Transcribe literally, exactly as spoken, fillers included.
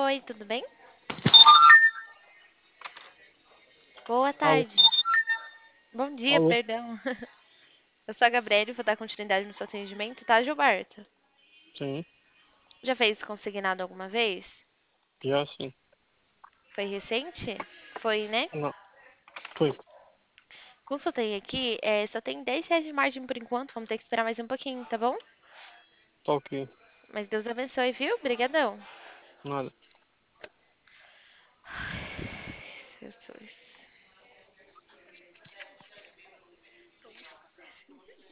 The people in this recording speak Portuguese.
Oi, tudo bem? Boa Alô, tarde. Bom dia, alô, perdão. Eu sou a Gabriele, vou dar continuidade no seu atendimento, tá, Gilberto? sim, Já fez consignado alguma vez? já sim. Foi recente? Foi, né? Não, foi, Consultei aqui, é, só tem dez reais de margem por enquanto, vamos ter que esperar mais um pouquinho, tá bom? tá ok, Mas Deus abençoe, viu? Obrigadão. nada.